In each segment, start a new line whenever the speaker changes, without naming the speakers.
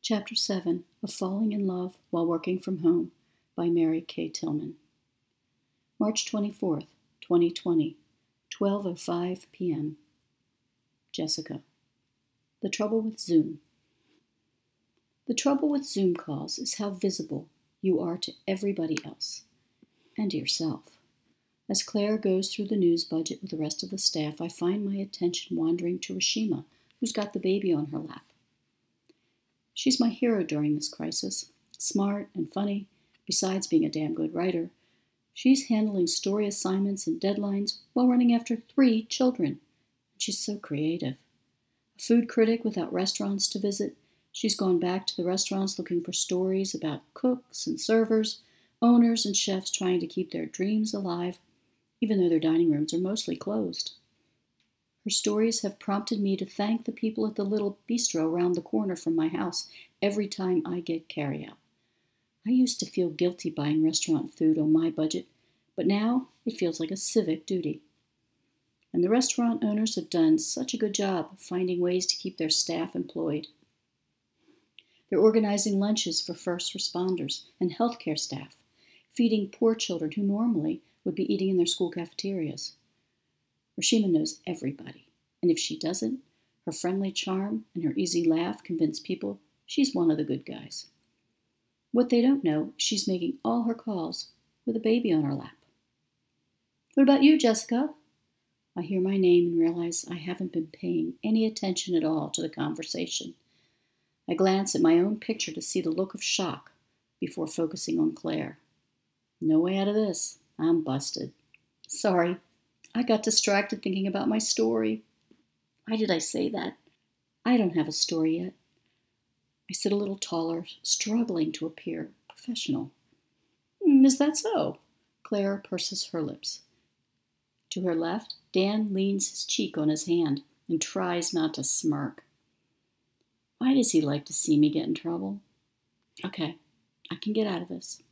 Chapter 7 of Falling in Love While Working from Home by Mary Kay Tillman. March 24th, 2020, 12:05 p.m. Jessica. The trouble with Zoom. The trouble with Zoom calls is how visible you are to everybody else and to yourself. As Claire goes through the news budget with the rest of the staff, I find my attention wandering to Rashima, who's got the baby on her lap. She's my hero during this crisis. Smart and funny, besides being a damn good writer. She's handling story assignments and deadlines while running after 3 children. She's so creative. A food critic without restaurants to visit, she's gone back to the restaurants looking for stories about cooks and servers, owners and chefs trying to keep their dreams alive, even though their dining rooms are mostly closed. Her stories have prompted me to thank the people at the little bistro around the corner from my house every time I get carryout. I used to feel guilty buying restaurant food on my budget, but now it feels like a civic duty. And the restaurant owners have done such a good job of finding ways to keep their staff employed. They're organizing lunches for first responders and healthcare staff, feeding poor children who normally would be eating in their school cafeterias. Rashima knows everybody, and if she doesn't, her friendly charm and her easy laugh convince people she's one of the good guys. What they don't know, she's making all her calls with a baby on her lap. What about you, Jessica? I hear my name and realize I haven't been paying any attention at all to the conversation. I glance at my own picture to see the look of shock before focusing on Claire. No way out of this. I'm busted. Sorry. I got distracted thinking about my story. Why did I say that? I don't have a story yet. I sit a little taller, struggling to appear professional. Is that so? Claire purses her lips. To her left, Dan leans his cheek on his hand and tries not to smirk. Why does he like to see me get in trouble? Okay, I can get out of this.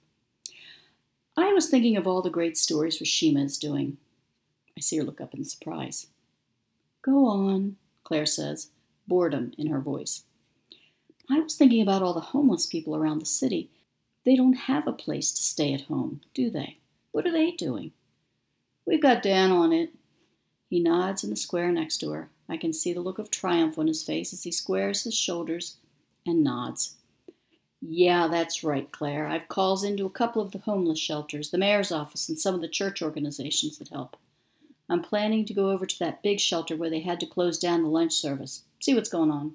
I was thinking of all the great stories Rashima is doing. I see her look up in surprise. Go on, Claire says, boredom in her voice. I was thinking about all the homeless people around the city. They don't have a place to stay at home, do they? What are they doing? We've got Dan on it. He nods in the square next to her. I can see the look of triumph on his face as he squares his shoulders and nods. Yeah, that's right, Claire. I've calls into a couple of the homeless shelters, the mayor's office, and some of the church organizations that help. I'm planning to go over to that big shelter where they had to close down the lunch service. See what's going on.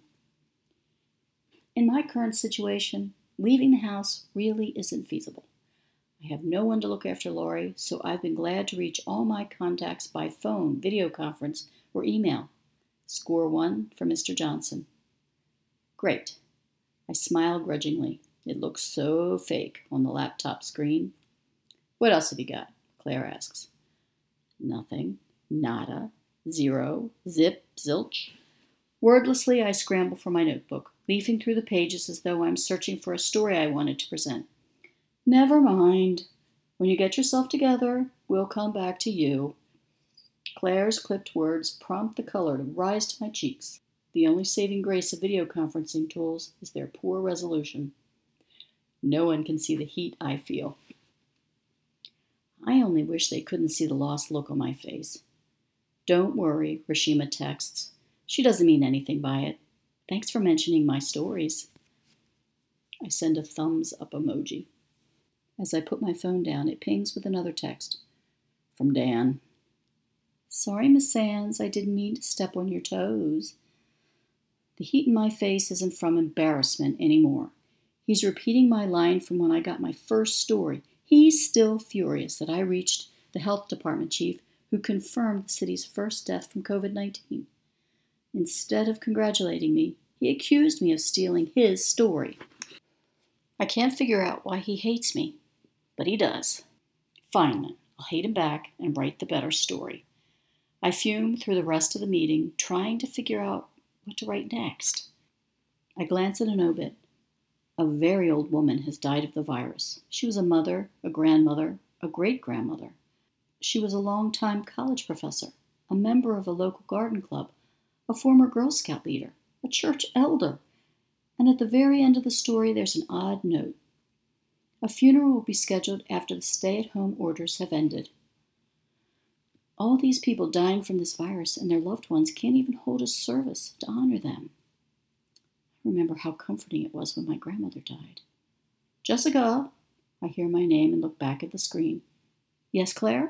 In my current situation, leaving the house really isn't feasible. I have no one to look after Laurie, so I've been glad to reach all my contacts by phone, video conference, or email. Score 1 for Mr. Johnson. Great. I smile grudgingly. It looks so fake on the laptop screen. What else have you got? Claire asks. Nothing. Nada. Zero. Zip. Zilch. Wordlessly, I scramble for my notebook, leafing through the pages as though I'm searching for a story I wanted to present. Never mind. When you get yourself together, we'll come back to you. Claire's clipped words prompt the color to rise to my cheeks. The only saving grace of video conferencing tools is their poor resolution. No one can see the heat I feel. I only wish they couldn't see the lost look on my face. Don't worry, Rashima texts. She doesn't mean anything by it. Thanks for mentioning my stories. I send a thumbs up emoji. As I put my phone down, it pings with another text. From Dan. Sorry, Miss Sands, I didn't mean to step on your toes. The heat in my face isn't from embarrassment anymore. He's repeating my line from when I got my first story. He's still furious that I reached the health department chief who confirmed the city's first death from COVID-19. Instead of congratulating me, he accused me of stealing his story. I can't figure out why he hates me, but he does. Fine then, I'll hate him back and write the better story. I fume through the rest of the meeting, trying to figure out what to write next. I glance at an obit. A very old woman has died of the virus. She was a mother, a grandmother, a great-grandmother. She was a long-time college professor, a member of a local garden club, a former Girl Scout leader, a church elder, And at the very end of the story, there's an odd note. A funeral will be scheduled after the stay-at-home orders have ended. All these people dying from this virus and their loved ones can't even hold a service to honor them. I remember how comforting it was when my grandmother died. Jessica! I hear my name and look back at the screen. Yes, Claire?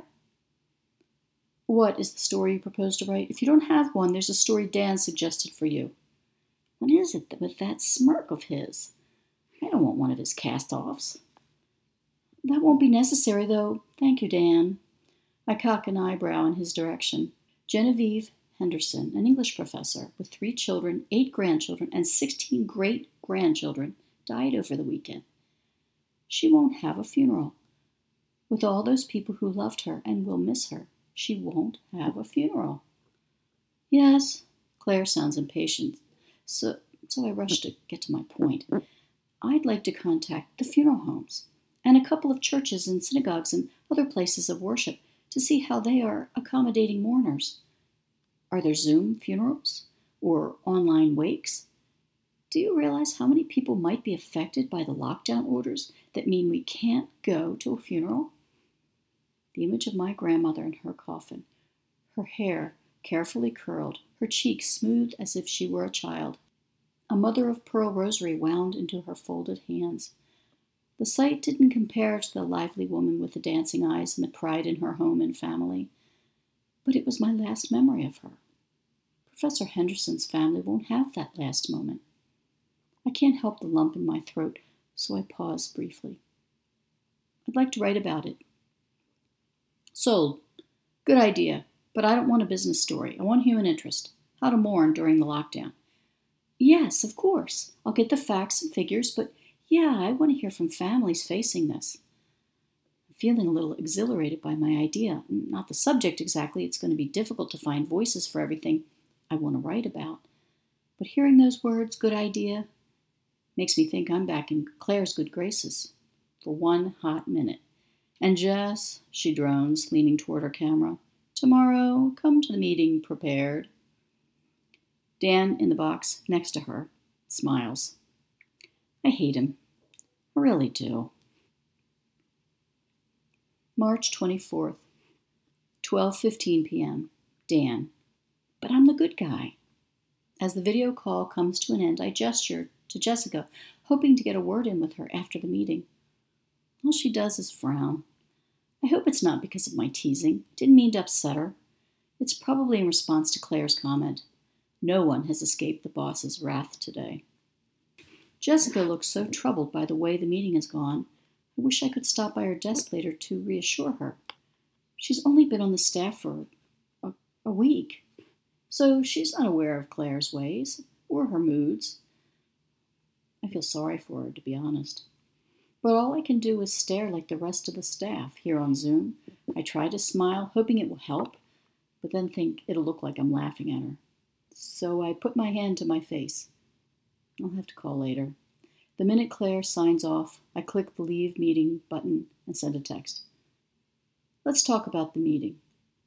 What is the story you propose to write? If you don't have one, there's a story Dan suggested for you. What is it with that smirk of his? I don't want one of his cast-offs. That won't be necessary, though. Thank you, Dan. I cock an eyebrow in his direction. Genevieve Henderson, an English professor with 3 children, 8 grandchildren, and 16 great-grandchildren, died over the weekend. She won't have a funeral. With all those people who loved her and will miss her, she won't have a funeral. Yes, Claire sounds impatient, so I rush to get to my point. I'd like to contact the funeral homes and a couple of churches and synagogues and other places of worship to see how they are accommodating mourners. Are there Zoom funerals or online wakes? Do you realize how many people might be affected by the lockdown orders that mean we can't go to a funeral? The image of my grandmother in her coffin, her hair carefully curled, her cheeks smooth as if she were a child, a mother-of-pearl rosary wound into her folded hands. The sight didn't compare to the lively woman with the dancing eyes and the pride in her home and family, but it was my last memory of her. Professor Henderson's family won't have that last moment. I can't help the lump in my throat, so I pause briefly. I'd like to write about it. Sold. Good idea, but I don't want a business story. I want human interest. How to mourn during the lockdown. Yes, of course. I'll get the facts and figures, but yeah, I want to hear from families facing this. I'm feeling a little exhilarated by my idea. Not the subject exactly. It's going to be difficult to find voices for everything I want to write about. But hearing those words, good idea, makes me think I'm back in Claire's good graces for one hot minute. And Jess, she drones, leaning toward her camera, tomorrow, come to the meeting prepared. Dan, in the box next to her, smiles. I hate him. I really do. March 24th, 12:15 p.m. Dan. But I'm the good guy. As the video call comes to an end, I gesture to Jessica, hoping to get a word in with her after the meeting. All she does is frown. I hope it's not because of my teasing. Didn't mean to upset her. It's probably in response to Claire's comment. No one has escaped the boss's wrath today. Jessica looks so troubled by the way the meeting has gone. I wish I could stop by her desk later to reassure her. She's only been on the staff for a week, so she's not aware of Claire's ways or her moods. I feel sorry for her, to be honest. But all I can do is stare like the rest of the staff here on Zoom. I try to smile, hoping it will help, but then think it'll look like I'm laughing at her. So I put my hand to my face. I'll have to call later. The minute Claire signs off, I click the Leave Meeting button and send a text. Let's talk about the meeting.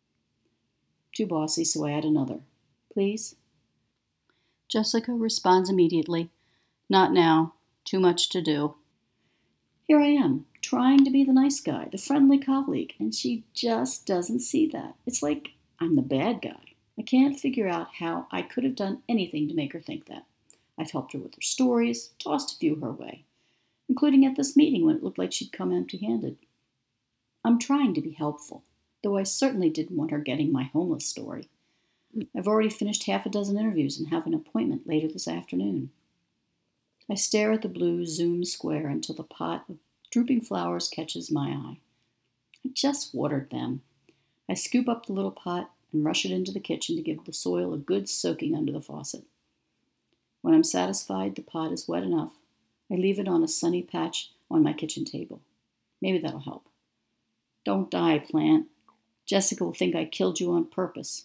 Too bossy, so I add another. Please? Jessica responds immediately. Not now. Too much to do. Here I am, trying to be the nice guy, the friendly colleague, and she just doesn't see that. It's like I'm the bad guy. I can't figure out how I could have done anything to make her think that. I've helped her with her stories, tossed a few her way, including at this meeting when it looked like she'd come empty-handed. I'm trying to be helpful, though I certainly didn't want her getting my homeless story. I've already finished half a dozen interviews and have an appointment later this afternoon. I stare at the blue Zoom square until the pot of drooping flowers catches my eye. I just watered them. I scoop up the little pot and rush it into the kitchen to give the soil a good soaking under the faucet. When I'm satisfied the pot is wet enough, I leave it on a sunny patch on my kitchen table. Maybe that'll help. Don't die, plant. Jessica will think I killed you on purpose.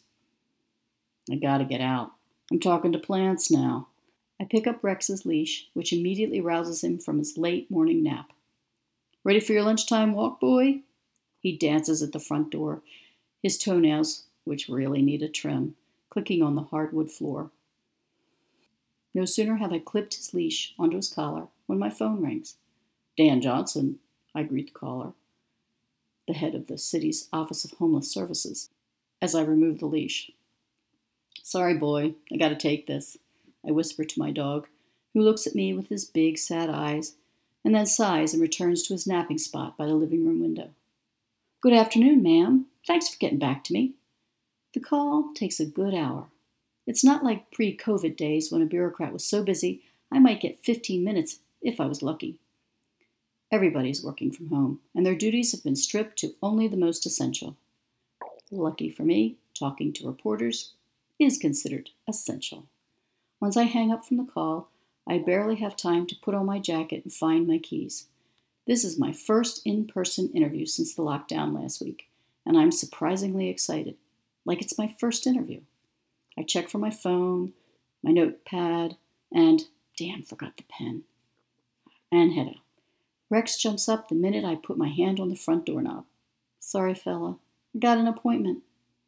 I gotta get out. I'm talking to plants now. I pick up Rex's leash, which immediately rouses him from his late morning nap. Ready for your lunchtime walk, boy? He dances at the front door, his toenails, which really need a trim, clicking on the hardwood floor. No sooner have I clipped his leash onto his collar when my phone rings. Dan Johnson, I greet the caller, the head of the city's Office of Homeless Services, as I remove the leash. Sorry, boy, I gotta take this, I whisper to my dog, who looks at me with his big, sad eyes, and then sighs and returns to his napping spot by the living room window. Good afternoon, ma'am. Thanks for getting back to me. The call takes a good hour. It's not like pre-COVID days when a bureaucrat was so busy I might get 15 minutes if I was lucky. Everybody's working from home, and their duties have been stripped to only the most essential. Lucky for me, talking to reporters is considered essential. Once I hang up from the call, I barely have time to put on my jacket and find my keys. This is my first in-person interview since the lockdown last week, and I'm surprisingly excited, like it's my first interview. I check for my phone, my notepad, and, forgot the pen, and head out. Rex jumps up the minute I put my hand on the front doorknob. Sorry, fella, I got an appointment.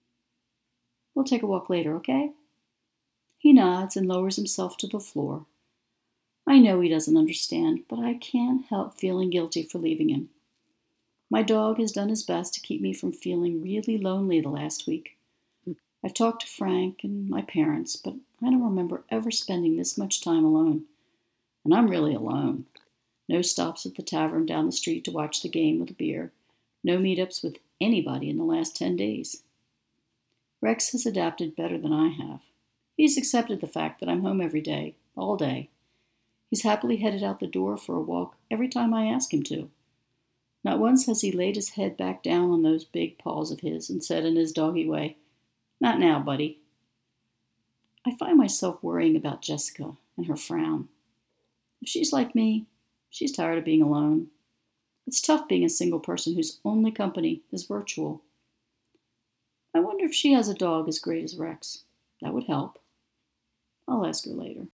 We'll take a walk later, okay? He nods and lowers himself to the floor. I know he doesn't understand, but I can't help feeling guilty for leaving him. My dog has done his best to keep me from feeling really lonely the last week. I've talked to Frank and my parents, but I don't remember ever spending this much time alone. And I'm really alone. No stops at the tavern down the street to watch the game with a beer. No meetups with anybody in the last 10 days. Rex has adapted better than I have. He's accepted the fact that I'm home every day, all day. He's happily headed out the door for a walk every time I ask him to. Not once has he laid his head back down on those big paws of his and said in his doggy way, "Not now, buddy." I find myself worrying about Jessica and her frown. If she's like me, she's tired of being alone. It's tough being a single person whose only company is virtual. I wonder if she has a dog as great as Rex. That would help. I'll ask her later.